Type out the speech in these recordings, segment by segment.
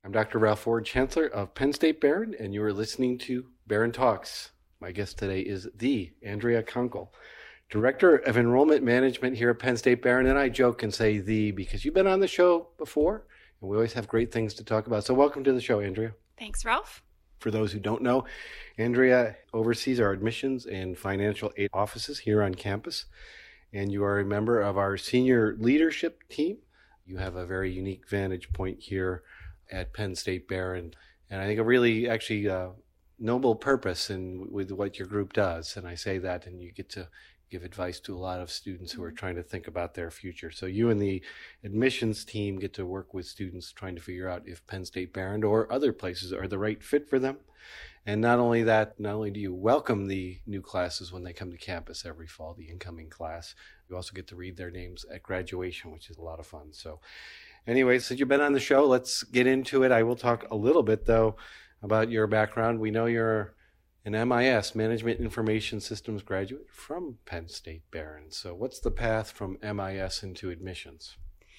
I'm Dr. Ralph Ford, Chancellor of Penn State Barron, and you are listening to Barron Talks. My guest today is the Andrea Kunkel, Director of Enrollment Management here at Penn State Barron, and I joke and say the because you've been on the show before, and we always have great things to talk about. So welcome to the show, Andrea. Thanks, Ralph. For those who don't know, Andrea oversees our admissions and financial aid offices here on campus, and you are a member of our senior leadership team. You have a very unique vantage point here at Penn State Barron, and I think a really actually noble purpose with what your group does. And I say that, and you get to give advice to a lot of students who are trying to think about their future. So you and the admissions team get to work with students trying to figure out if Penn State Barron or other places are the right fit for them. And not only that, not only do you welcome the new classes when they come to campus every fall, the incoming class, you also get to read their names at graduation, which is a lot of fun. So anyway, since you've been on the show, let's get into it. I will talk a little bit, though, about your background. We know you're an MIS, Management Information Systems graduate from Penn State Barron. So what's the path from MIS into admissions?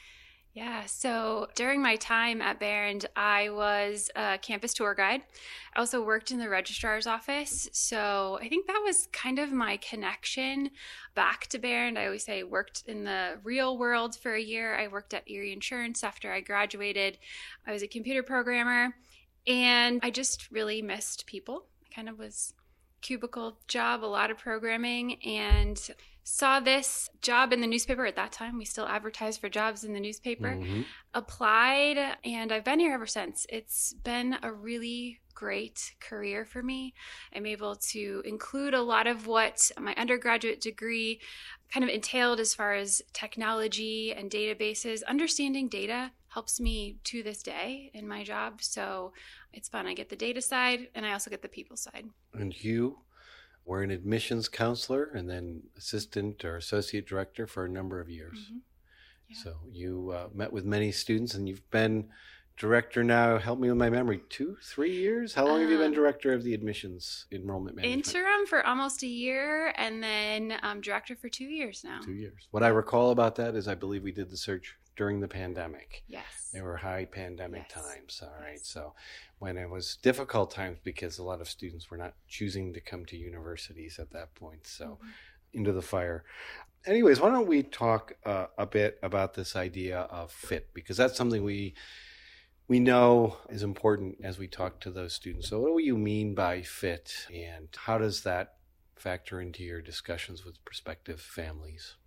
Yeah, so during my time at Barron, I was a campus tour guide. I also worked in the registrar's office. So I think that was kind of my connection back to Barron. I always say I worked in the real world for a year. I worked at Erie Insurance after I graduated. I was a computer programmer, and I just really missed people. Kind of was cubicle job, a lot of programming, and saw this job in the newspaper at that time. We still advertised for jobs in the newspaper, applied, and I've been here ever since. It's been a really great career for me. I'm able to include a lot of what my undergraduate degree kind of entailed as far as technology and databases. Understanding data helps me to this day in my job. So it's fun. I get the data side and I also get the people side. And you were an admissions counselor and then assistant or associate director for a number of years. Mm-hmm. Yeah. So you met with many students, and you've been director now, help me with my memory, 2-3 years? How long have you been director of the admissions enrollment management? Interim for almost a year, and then director for 2 years now. 2 years. What I recall about that is I believe we did the search during the pandemic. Yes. They were high pandemic times. All right. Yes. So when it was difficult times because a lot of students were not choosing to come to universities at that point. So into the fire. Anyways, why don't we talk a bit about this idea of fit, because that's something we know is important as we talk to those students. So what do you mean by fit, and how does that factor into your discussions with prospective families?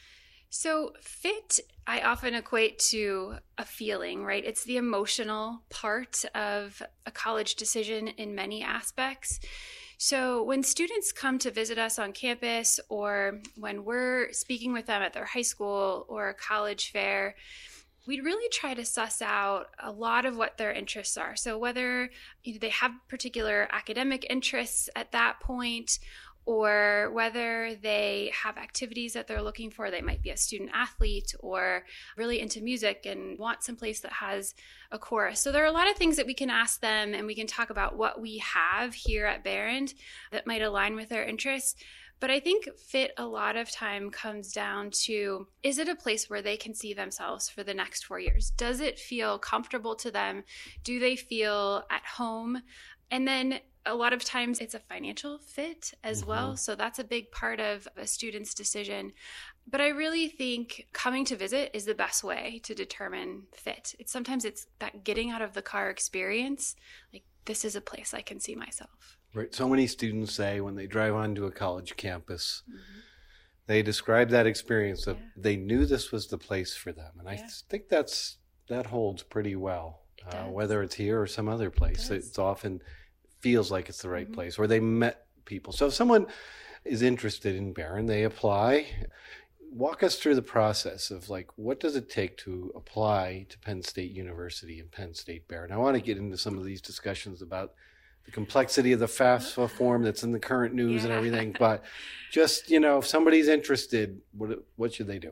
So fit, I often equate to a feeling, right? It's the emotional part of a college decision in many aspects. So when students come to visit us on campus, or when we're speaking with them at their high school or college fair, we really try to suss out a lot of what their interests are. So whether they have particular academic interests at that point, or whether they have activities that they're looking for. They might be a student athlete or really into music and want some place that has a chorus. So there are a lot of things that we can ask them, and we can talk about what we have here at Barron that might align with their interests. But I think fit a lot of time comes down to, is it a place where they can see themselves for the next 4 years? Does it feel comfortable to them? Do they feel at home? And then a lot of times it's a financial fit as well. So that's a big part of a student's decision. But I really think coming to visit is the best way to determine fit. Sometimes it's that getting out of the car experience. Like, this is a place I can see myself. Right. So many students say when they drive onto a college campus, they describe that experience that they knew this was the place for them. And I think that holds pretty well, whether it's here or some other place. It's often feels like it's the right place, or they met people. So if someone is interested in Barron, they apply. Walk us through the process of, like, what does it take to apply to Penn State University and Penn State Barron? I want to get into some of these discussions about the complexity of the FAFSA form that's in the current news and everything, but just, if somebody's interested, what should they do?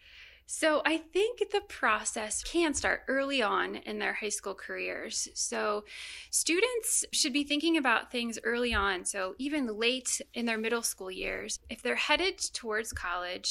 So I think the process can start early on in their high school careers. So students should be thinking about things early on. So even late in their middle school years, if they're headed towards college,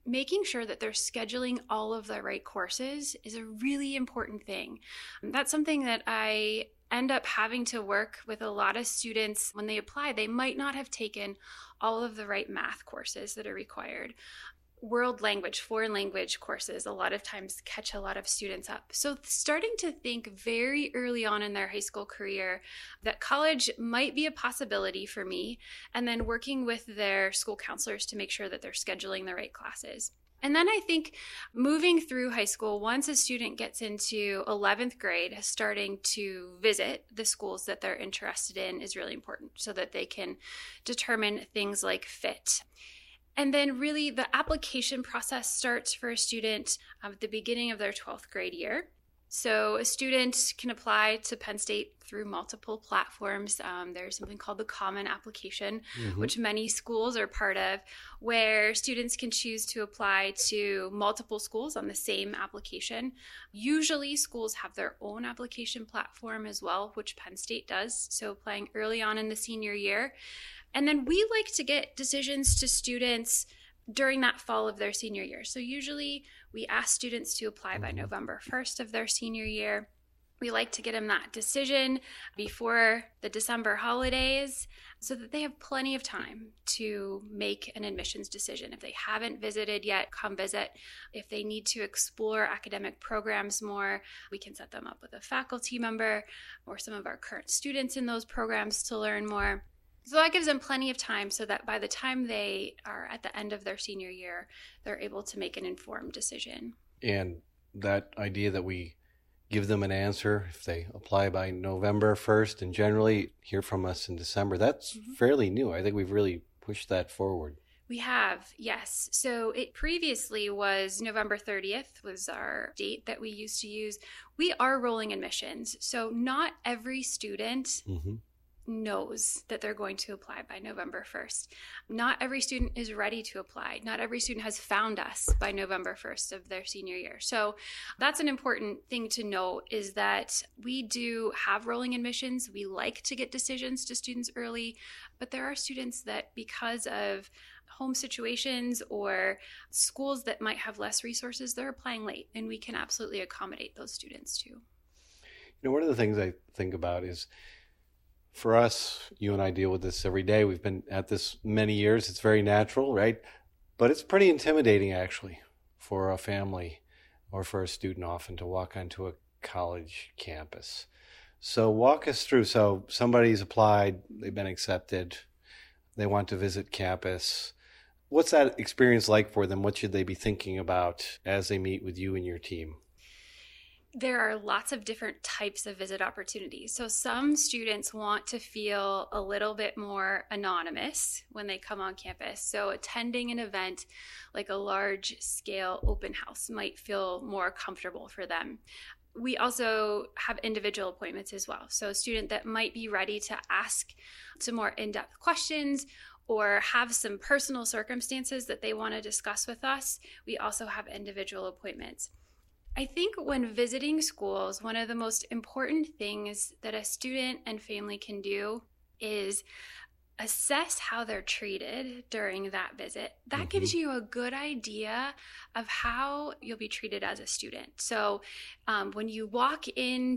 making sure that they're scheduling all of the right courses is a really important thing. That's something that I end up having to work with a lot of students when they apply. They might not have taken all of the right math courses that are required. World language, foreign language courses a lot of times catch a lot of students up. So starting to think very early on in their high school career that college might be a possibility for me, and then working with their school counselors to make sure that they're scheduling the right classes. And then I think moving through high school, once a student gets into 11th grade, starting to visit the schools that they're interested in is really important so that they can determine things like fit. And then really the application process starts for a student at the beginning of their 12th grade year. So a student can apply to Penn State through multiple platforms. There's something called the Common Application, which many schools are part of, where students can choose to apply to multiple schools on the same application. Usually schools have their own application platform as well, which Penn State does. So applying early on in the senior year. And then we like to get decisions to students during that fall of their senior year. So usually we ask students to apply by November 1st of their senior year. We like to get them that decision before the December holidays so that they have plenty of time to make an admissions decision. If they haven't visited yet, come visit. If they need to explore academic programs more, we can set them up with a faculty member or some of our current students in those programs to learn more. So that gives them plenty of time so that by the time they are at the end of their senior year, they're able to make an informed decision. And that idea that we give them an answer if they apply by November 1st and generally hear from us in December, that's fairly new. I think we've really pushed that forward. We have, yes. So it previously was November 30th was our date that we used to use. We are rolling admissions. So not every student knows that they're going to apply by November 1st. Not every student is ready to apply. Not every student has found us by November 1st of their senior year. So that's an important thing to note, is that we do have rolling admissions. We like to get decisions to students early, but there are students that, because of home situations or schools that might have less resources, they're applying late, and we can absolutely accommodate those students too. One of the things I think about is, for us, you and I deal with this every day. We've been at this many years. It's very natural, right? But it's pretty intimidating, actually, for a family or for a student often to walk onto a college campus. So walk us through. So somebody's applied, they've been accepted, they want to visit campus. What's that experience like for them? What should they be thinking about as they meet with you and your team? There are lots of different types of visit opportunities. So some students want to feel a little bit more anonymous when they come on campus. So attending an event like a large scale open house might feel more comfortable for them. We also have individual appointments as well. So a student that might be ready to ask some more in-depth questions or have some personal circumstances that they want to discuss with us, we also have individual appointments. I think when visiting schools, one of the most important things that a student and family can do is assess how they're treated during that visit. That gives you a good idea of how you'll be treated as a student. So when you walk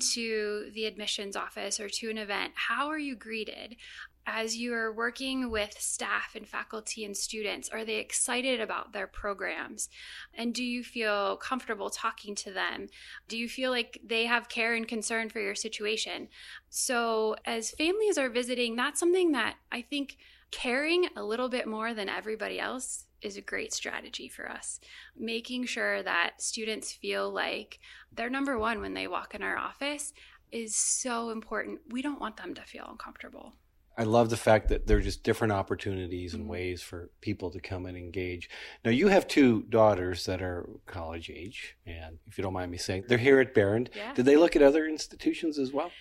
into the admissions office or to an event, how are you greeted? As you are working with staff and faculty and students, are they excited about their programs? And do you feel comfortable talking to them? Do you feel like they have care and concern for your situation? So as families are visiting, that's something that I think caring a little bit more than everybody else is a great strategy for us. Making sure that students feel like they're number one when they walk in our office is so important. We don't want them to feel uncomfortable. I love the fact that there are just different opportunities and ways for people to come and engage. Now, you have two daughters that are college age, and if you don't mind me saying, they're here at Behrend. Yeah. Did they look at other institutions as well?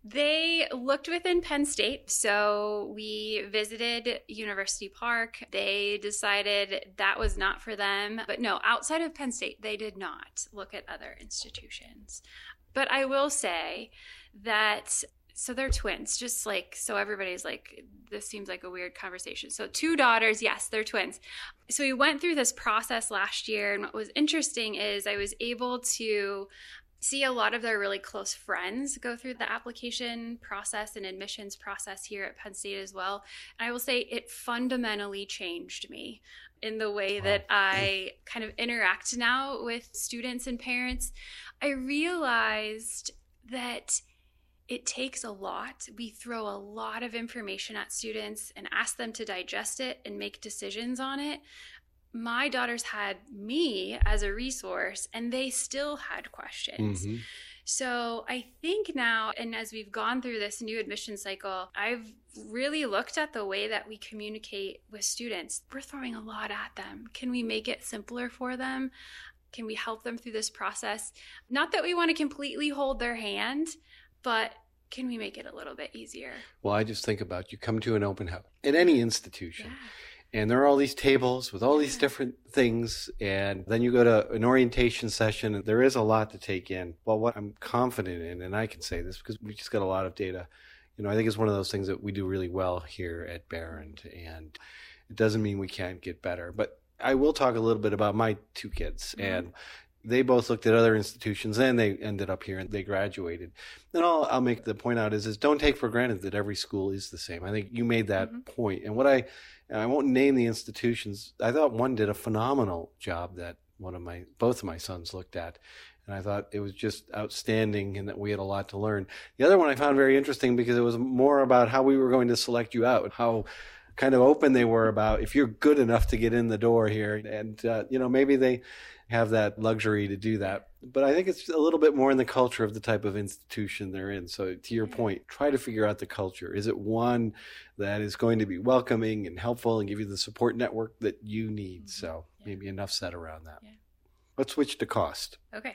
They looked within Penn State, so we visited University Park. They decided that was not for them. But no, outside of Penn State, they did not look at other institutions. But I will say that So they're twins, just like, so everybody's like, this seems like a weird conversation. So 2 daughters, yes, they're twins. So we went through this process last year. And what was interesting is I was able to see a lot of their really close friends go through the application process and admissions process here at Penn State as well. And I will say it fundamentally changed me in the way that I kind of interact now with students and parents. I realized that it takes a lot. We throw a lot of information at students and ask them to digest it and make decisions on it. My daughters had me as a resource and they still had questions. Mm-hmm. So I think now, and as we've gone through this new admission cycle, I've really looked at the way that we communicate with students. We're throwing a lot at them. Can we make it simpler for them? Can we help them through this process? Not that we want to completely hold their hand, but can we make it a little bit easier? Well, I just think about you come to an open house in any institution, and there are all these tables with all these different things, and then you go to an orientation session, and there is a lot to take in. Well, what I'm confident in, and I can say this because we just got a lot of data, I think it's one of those things that we do really well here at Barron, and it doesn't mean we can't get better. But I will talk a little bit about my 2 kids, and they both looked at other institutions and they ended up here and they graduated. And I'll make the point out is don't take for granted that every school is the same. I think you made that point. And I won't name the institutions. I thought one did a phenomenal job that both of my sons looked at. And I thought it was just outstanding and that we had a lot to learn. The other one I found very interesting because it was more about how we were going to select you out, how kind of open they were about if you're good enough to get in the door here. And, maybe they have that luxury to do that. But I think it's a little bit more in the culture of the type of institution they're in. So to your point, try to figure out the culture. Is it one that is going to be welcoming and helpful and give you the support network that you need? So maybe enough said around that. Yeah. Let's switch to cost. Okay.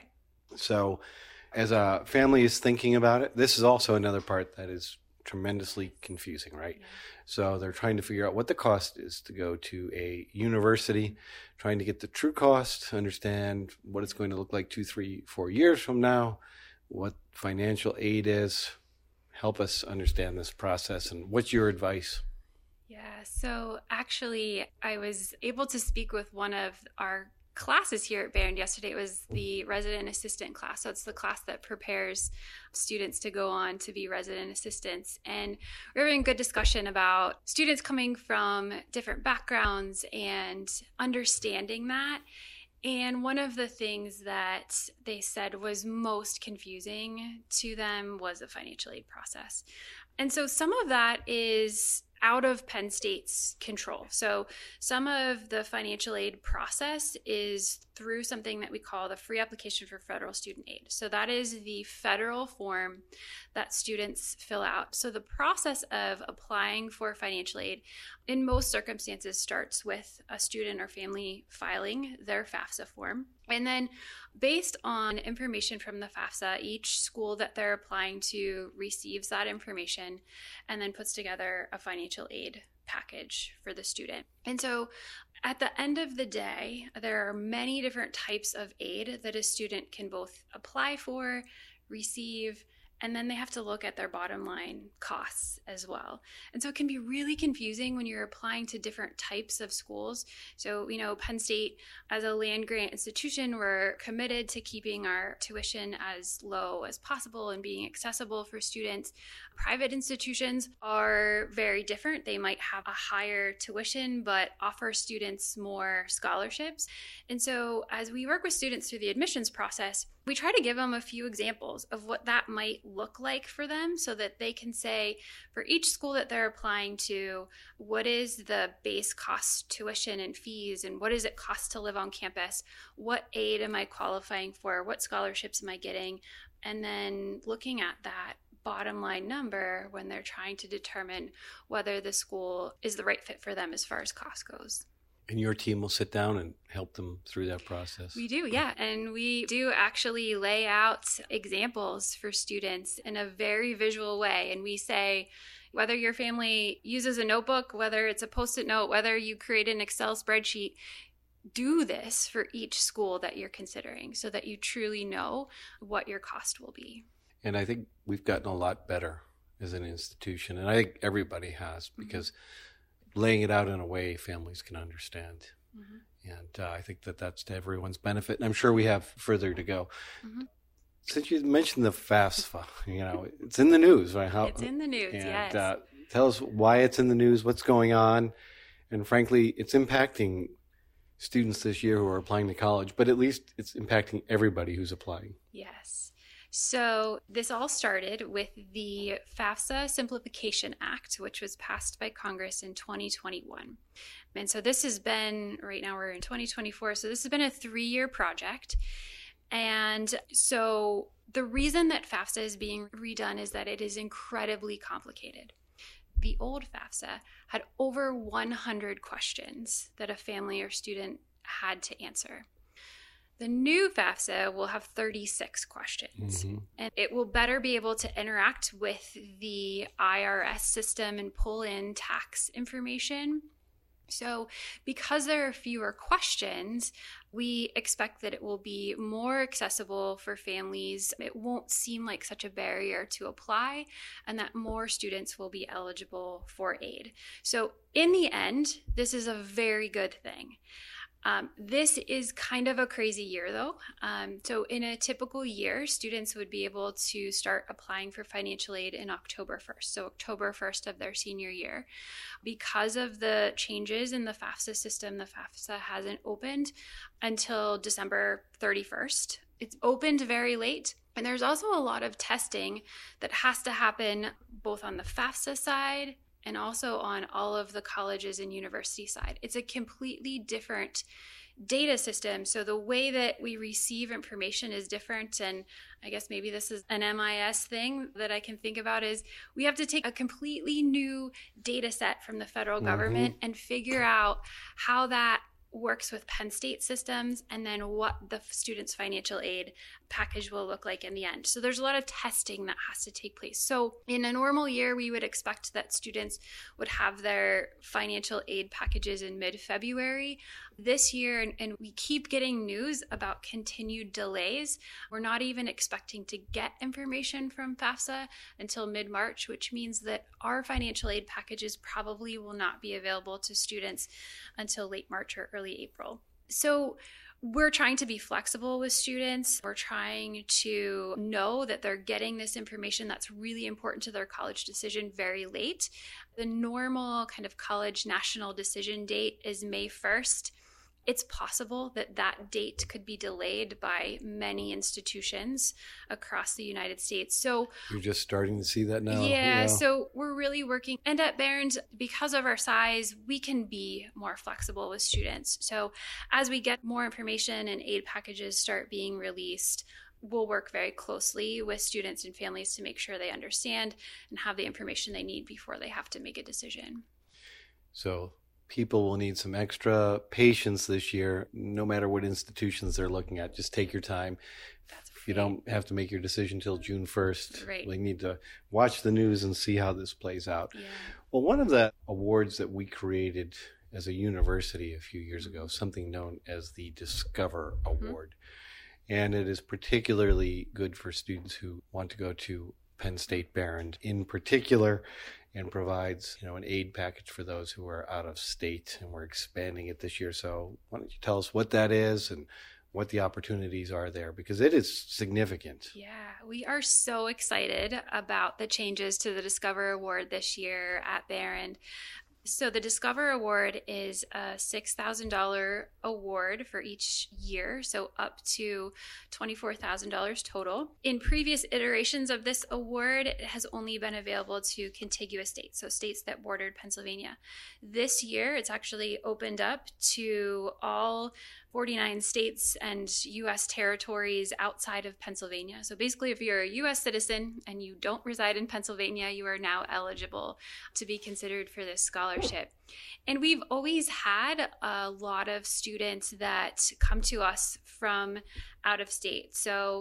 So as a family is thinking about it, this is also another part that is tremendously confusing, right? Yeah. So they're trying to figure out what the cost is to go to a university, trying to get the true cost, understand what it's going to look like 2, 3, 4 years from now, what financial aid is. Help us understand this process, and what's your advice? Yeah, so actually I was able to speak with one of our classes here at Barron yesterday. It was the resident assistant class. So it's the class that prepares students to go on to be resident assistants. And we were having a good discussion about students coming from different backgrounds and understanding that. And one of the things that they said was most confusing to them was the financial aid process. And so some of that is out of Penn State's control. So some of the financial aid process is through something that we call the free application for federal student aid. So that is the federal form that students fill out. So the process of applying for financial aid in most circumstances starts with a student or family filing their FAFSA form. And then based on information from the FAFSA, each school that they're applying to receives that information and then puts together a financial aid package for the student. And so at the end of the day, there are many different types of aid that a student can both apply for, receive, and then they have to look at their bottom line costs as well. And so it can be really confusing when you're applying to different types of schools. So, Penn State, as a land grant institution, we're committed to keeping our tuition as low as possible and being accessible for students. Private institutions are very different. They might have a higher tuition, but offer students more scholarships. And so as we work with students through the admissions process, we try to give them a few examples of what that might look like for them so that they can say, for each school that they're applying to, what is the base cost tuition and fees, and what does it cost to live on campus? What aid am I qualifying for? What scholarships am I getting? And then looking at that bottom line number when they're trying to determine whether the school is the right fit for them as far as cost goes. And your team will sit down and help them through that process? We do, yeah. And we do actually lay out examples for students in a very visual way. And we say, whether your family uses a notebook, whether it's a Post-it note, whether you create an Excel spreadsheet, do this for each school that you're considering so that you truly know what your cost will be. And I think we've gotten a lot better as an institution. And I think everybody has, because laying it out in a way families can understand. And I think that that's to everyone's benefit. And I'm sure we have further to go. Since you mentioned the FAFSA, it's in the news, right? It's in the news, and, yes. Tell us why it's in the news, what's going on. And frankly, it's impacting students this year who are applying to college, but at least it's impacting everybody who's applying. Yes. So this all started with the FAFSA Simplification Act, which was passed by Congress in 2021. And so this has been, right now we're in 2024, so this has been a 3-year project. And so the reason that FAFSA is being redone is that it is incredibly complicated. The old FAFSA had over 100 questions that a family or student had to answer. The new FAFSA will have 36 questions, and it will better be able to interact with the IRS system and pull in tax information. So because there are fewer questions, we expect that it will be more accessible for families. It won't seem like such a barrier to apply, and that more students will be eligible for aid. So in the end, this is a very good thing. This is kind of a crazy year, though. So in a typical year, students would be able to start applying for financial aid in October 1st, so October 1st of their senior year. Because of the changes in the FAFSA system, the FAFSA hasn't opened until December 31st. It's opened very late. And there's also a lot of testing that has to happen both on the FAFSA side and also on all of the colleges and university side. It's a completely different data system. So the way that we receive information is different. And I guess maybe this is an MIS thing that I can think about is we have to take a completely new data set from the federal government and figure out how that works with Penn State systems, and then what the student's financial aid package will look like in the end. So there's a lot of testing that has to take place. So in a normal year, we would expect that students would have their financial aid packages in mid-February. This year, and we keep getting news about continued delays, we're not even expecting to get information from FAFSA until mid-March, which means that our financial aid packages probably will not be available to students until late March or early April. So we're trying to be flexible with students. We're trying to know that they're getting this information that's really important to their college decision very late. The normal kind of college national decision date is May 1st. It's possible that that date could be delayed by many institutions across the United States. So you're just starting to see that now? Yeah, so we're really working. And at Behrend, because of our size, we can be more flexible with students. So as we get more information and aid packages start being released, we'll work very closely with students and families to make sure they understand and have the information they need before they have to make a decision. So people will need some extra patience this year, no matter what institutions they're looking at. Just take your time. That's right. You don't have to make your decision till June 1st. Right. We need to watch the news and see how this plays out. Yeah. Well, one of the awards that we created as a university a few years ago, something known as the Discover Award. And it is particularly good for students who want to go to Penn State Behrend in particular, and provides, an aid package for those who are out of state, and we're expanding it this year. So why don't you tell us what that is and what the opportunities are there, because it is significant. Yeah, we are so excited about the changes to the Discover Award this year at Behrend. So the Discover Award is a $6,000 award for each year, so up to $24,000 total. In previous iterations of this award, it has only been available to contiguous states, so states that bordered Pennsylvania. This year, it's actually opened up to all 49 states and U.S. territories outside of Pennsylvania. So basically, if you're a U.S. citizen and you don't reside in Pennsylvania, you are now eligible to be considered for this scholarship. And we've always had a lot of students that come to us from out of state. So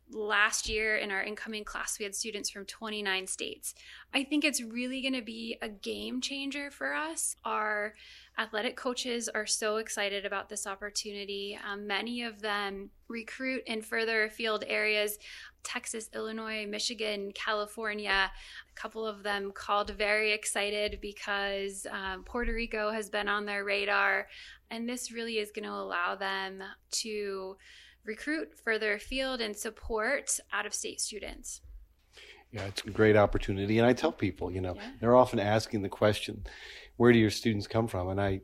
last year in our incoming class, we had students from 29 states. I think it's really going to be a game changer for us. Our athletic coaches are so excited about this opportunity. Many of them recruit in further afield areas: Texas, Illinois, Michigan, California. A couple of them called very excited because Puerto Rico has been on their radar. And this really is going to allow them to recruit further afield and support out-of-state students. Yeah, it's a great opportunity. And I tell people, they're often asking the question, where do your students come from? And I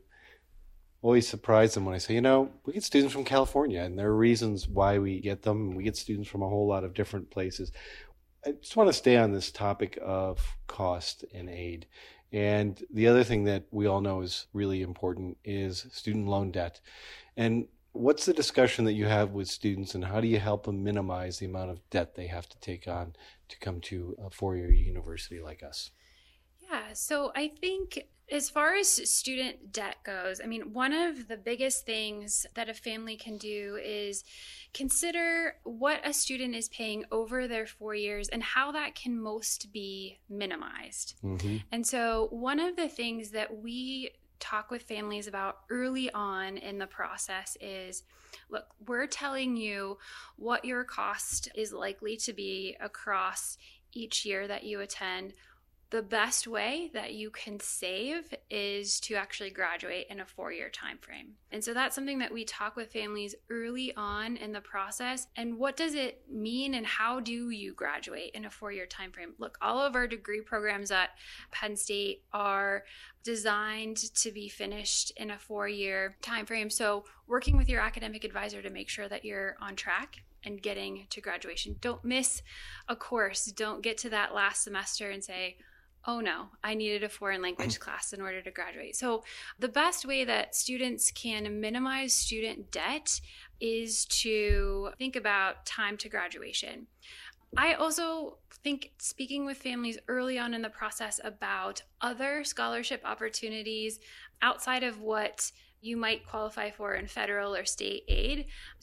always surprise them when I say, we get students from California, and there are reasons why we get them. We get students from a whole lot of different places. I just want to stay on this topic of cost and aid. And the other thing that we all know is really important is student loan debt. And what's the discussion that you have with students, and how do you help them minimize the amount of debt they have to take on to come to a four-year university like us? Yeah, so I think as far as student debt goes, one of the biggest things that a family can do is consider what a student is paying over their 4 years and how that can most be minimized. Mm-hmm. And so one of the things that we talk with families about early on in the process is, look, we're telling you what your cost is likely to be across each year that you attend. The best way that you can save is to actually graduate in a 4-year time frame. And so that's something that we talk with families early on in the process. And what does it mean, and how do you graduate in a 4-year time frame? Look, all of our degree programs at Penn State are designed to be finished in a 4-year time frame. So working with your academic advisor to make sure that you're on track and getting to graduation. Don't miss a course. Don't get to that last semester and say, oh no, I needed a foreign language class in order to graduate. So the best way that students can minimize student debt is to think about time to graduation. I also think speaking with families early on in the process about other scholarship opportunities outside of what you might qualify for in federal or state aid.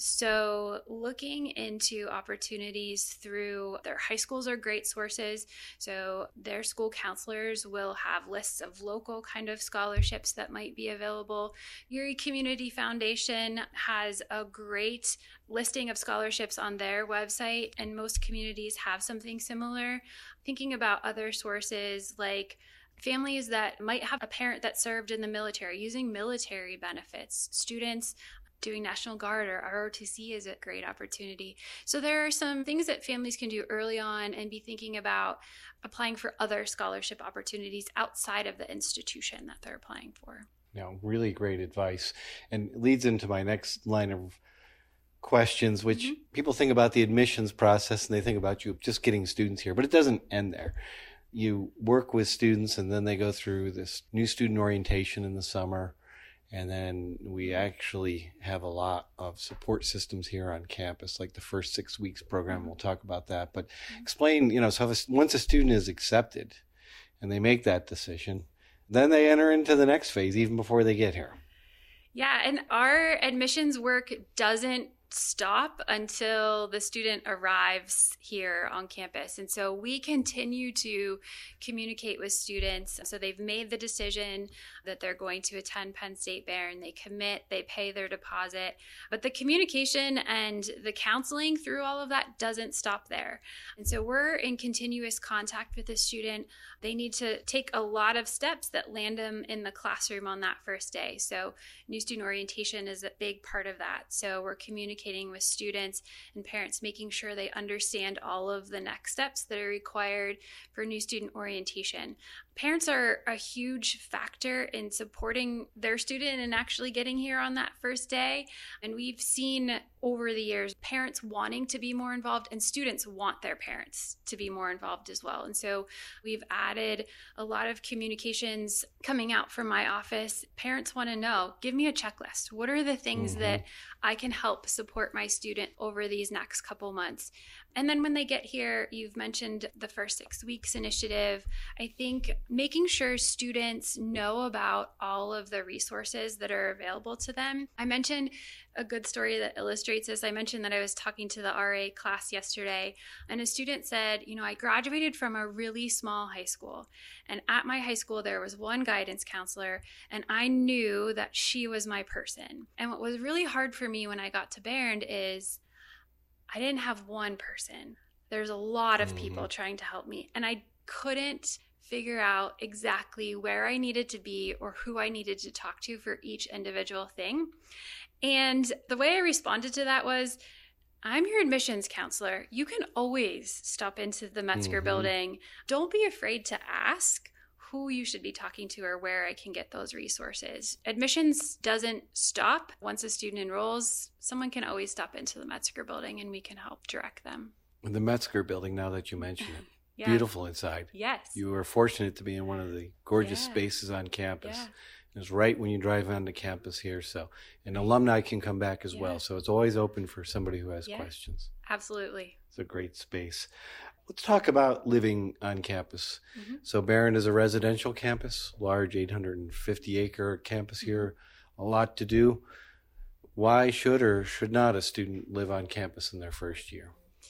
So looking into opportunities through their high schools are great sources. So their school counselors will have lists of local kind of scholarships that might be available. Erie Community Foundation has a great listing of scholarships on their website, and most communities have something similar. Thinking about other sources like families that might have a parent that served in the military, using military benefits. Students doing National Guard or ROTC is a great opportunity. So there are some things that families can do early on and be thinking about applying for other scholarship opportunities outside of the institution that they're applying for. Really great advice, and leads into my next line of questions, which people think about the admissions process and they think about you just getting students here, but it doesn't end there. You work with students, and then they go through this new student orientation in the summer. And then we actually have a lot of support systems here on campus, like the first 6 weeks program. We'll talk about that. But explain, so once a student is accepted and they make that decision, then they enter into the next phase even before they get here. Yeah, and our admissions work doesn't stop until the student arrives here on campus. And so we continue to communicate with students. So they've made the decision that they're going to attend Penn State Barron. They commit, they pay their deposit. But the communication and the counseling through all of that doesn't stop there. And so we're in continuous contact with the student. They need to take a lot of steps that land them in the classroom on that first day. So new student orientation is a big part of that. So we're communicating with students and parents, making sure they understand all of the next steps that are required for new student orientation. Parents are a huge factor in supporting their student and actually getting here on that first day. And we've seen over the years parents wanting to be more involved, and students want their parents to be more involved as well. And so we've added a lot of communications coming out from my office. Parents want to know, give me a checklist. What are the things that I can help support my student over these next couple months? And then when they get here, you've mentioned the first 6 weeks initiative. I think making sure students know about all of the resources that are available to them. I mentioned a good story that illustrates this. I mentioned that I was talking to the RA class yesterday, and a student said, I graduated from a really small high school. And at my high school, there was one guidance counselor, and I knew that she was my person. And what was really hard for me when I got to Behrend is I didn't have one person. There's a lot of people trying to help me, and I couldn't figure out exactly where I needed to be or who I needed to talk to for each individual thing. And the way I responded to that was, I'm your admissions counselor. You can always stop into the Metzger building. Don't be afraid to ask who you should be talking to or where I can get those resources. Admissions doesn't stop. Once a student enrolls, someone can always stop into the Metzger building and we can help direct them. The Metzger building, now that you mention it, yeah. Beautiful inside. Yes. You were fortunate to be in one of the gorgeous spaces on campus. Yeah. It's right when you drive onto campus here. So, and alumni can come back as well. So it's always open for somebody who has questions. Absolutely. It's a great space. Let's talk about living on campus. So Behrend is a residential campus, large 850-acre campus here, a lot to do. Why should or should not a student live on campus in their first year?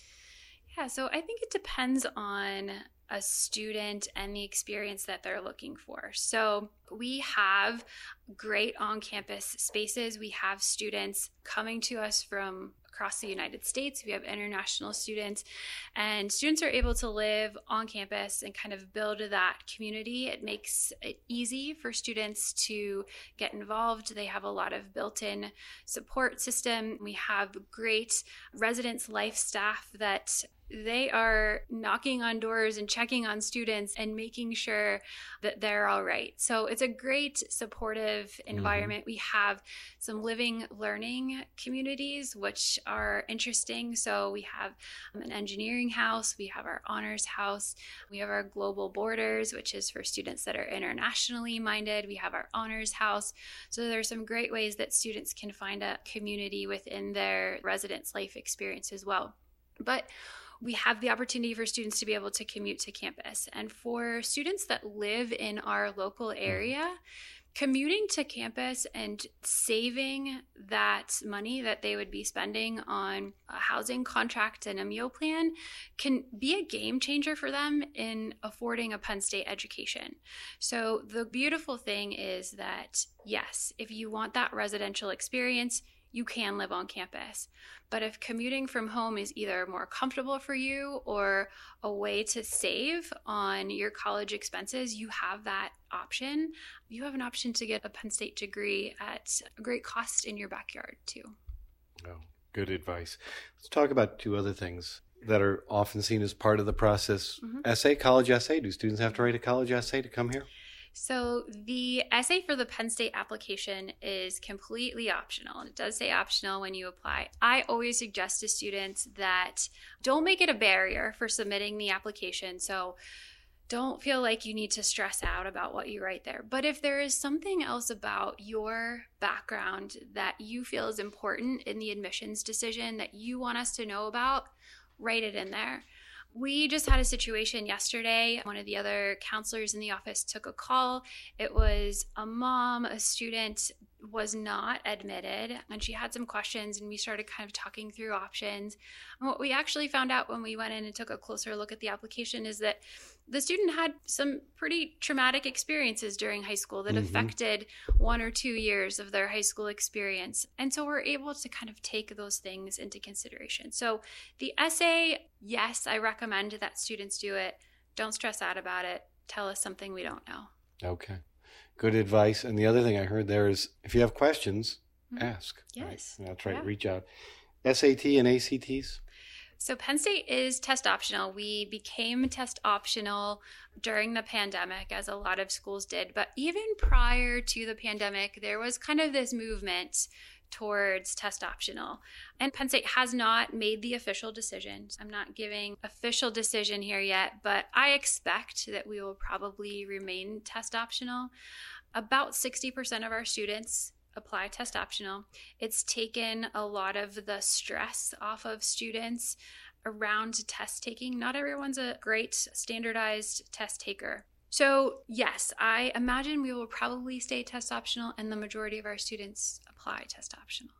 Yeah, so I think it depends on a student and the experience that they're looking for. So we have great on-campus spaces. We have students coming to us from across the United States. We have international students, and students are able to live on campus and kind of build that community. It makes it easy for students to get involved. They have a lot of built-in support system. We have great residence life staff that they are knocking on doors and checking on students and making sure that they're all right. So it's a great supportive environment. We have some living learning communities, which are interesting. So we have an engineering house, we have our honors house, we have our global borders, which is for students that are internationally minded. We have our honors house. So there's some great ways that students can find a community within their residence life experience as well. But we have the opportunity for students to be able to commute to campus. And for students that live in our local area, commuting to campus and saving that money that they would be spending on a housing contract and a meal plan can be a game changer for them in affording a Penn State education. So the beautiful thing is that, yes, if you want that residential experience, you can live on campus. But if commuting from home is either more comfortable for you or a way to save on your college expenses, you have that option. You have an option to get a Penn State degree at a great cost in your backyard too. Oh, good advice. Let's talk about two other things that are often seen as part of the process. Essay, college essay. Do students have to write a college essay to come here? So the essay for the Penn State application is completely optional. It does say optional when you apply. I always suggest to students that don't make it a barrier for submitting the application. So don't feel like you need to stress out about what you write there. But if there is something else about your background that you feel is important in the admissions decision that you want us to know about, write it in there. We just had a situation yesterday. One of the other counselors in the office took a call. It was a mom, a student was not admitted, and she had some questions, and we started kind of talking through options. And what we actually found out when we went in and took a closer look at the application is that the student had some pretty traumatic experiences during high school that affected 1 or 2 years of their high school experience. And so we're able to kind of take those things into consideration. So the essay, yes, I recommend that students do it. Don't stress out about it. Tell us something we don't know. Okay. Good advice. And the other thing I heard there is if you have questions, ask. Yes. Right? That's right. Reach out. SAT and ACTs? So Penn State is test optional. We became test optional during the pandemic, as a lot of schools did. But even prior to the pandemic, there was kind of this movement towards test optional. And Penn State has not made the official decision. I'm not giving official decision here yet, but I expect that we will probably remain test optional. About 60% of our students apply test optional. It's taken a lot of the stress off of students around test taking. Not everyone's a great standardized test taker. So yes, I imagine we will probably stay test optional, and the majority of our students apply test optional.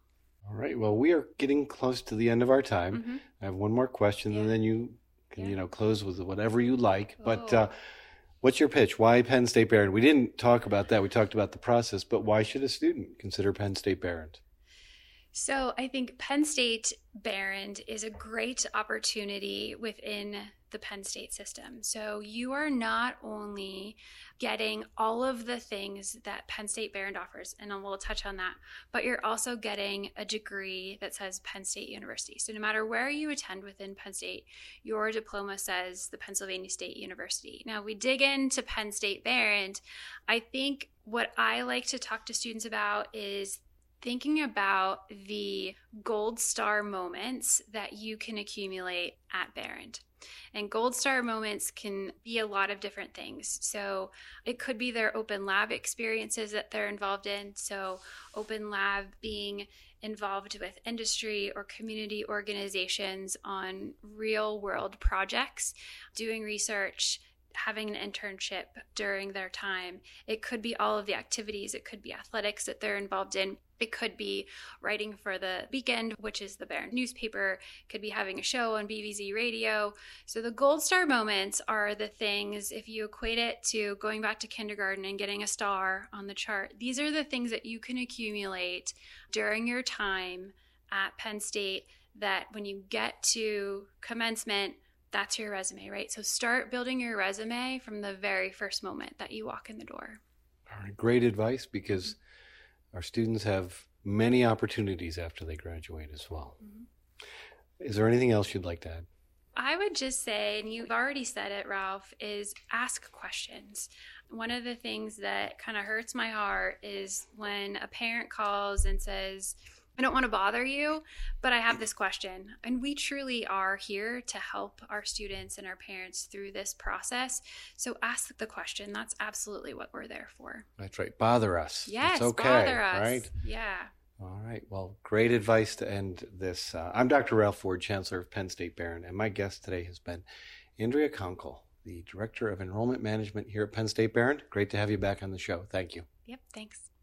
All right. Well, we are getting close to the end of our time. Mm-hmm. I have one more question, and then you can, close with whatever you like. But what's your pitch? Why Penn State Behrend? We didn't talk about that. We talked about the process, but why should a student consider Penn State Behrend? So I think Penn State Behrend is a great opportunity within the Penn State system. So you are not only getting all of the things that Penn State Behrend offers, and we'll touch on that, but you're also getting a degree that says Penn State University. So no matter where you attend within Penn State, your diploma says the Pennsylvania State University. Now we dig into Penn State Behrend. I think what I like to talk to students about is thinking about the gold star moments that you can accumulate at Behrend. And gold star moments can be a lot of different things. So it could be their open lab experiences that they're involved in. So open lab being involved with industry or community organizations on real world projects, doing research, having an internship during their time. It could be all of the activities. It could be athletics that they're involved in. It could be writing for the Beacon, which is the Behrend newspaper. It could be having a show on BVZ radio. So the gold star moments are the things, if you equate it to going back to kindergarten and getting a star on the chart, these are the things that you can accumulate during your time at Penn State that when you get to commencement, that's your resume, right? So start building your resume from the very first moment that you walk in the door. All right, great advice, because our students have many opportunities after they graduate as well. Mm-hmm. Is there anything else you'd like to add? I would just say, and you've already said it, Ralph, is ask questions. One of the things that kind of hurts my heart is when a parent calls and says, I don't want to bother you, but I have this question. And we truly are here to help our students and our parents through this process. So ask the question. That's absolutely what we're there for. That's right. Bother us. Yes, it's okay, bother us. Right? Yeah. All right. Well, great advice to end this. I'm Dr. Ralph Ford, Chancellor of Penn State Behrend, and my guest today has been Andrea Kunkel, the Director of Enrollment Management here at Penn State Behrend. Great to have you back on the show. Thank you. Yep. Thanks.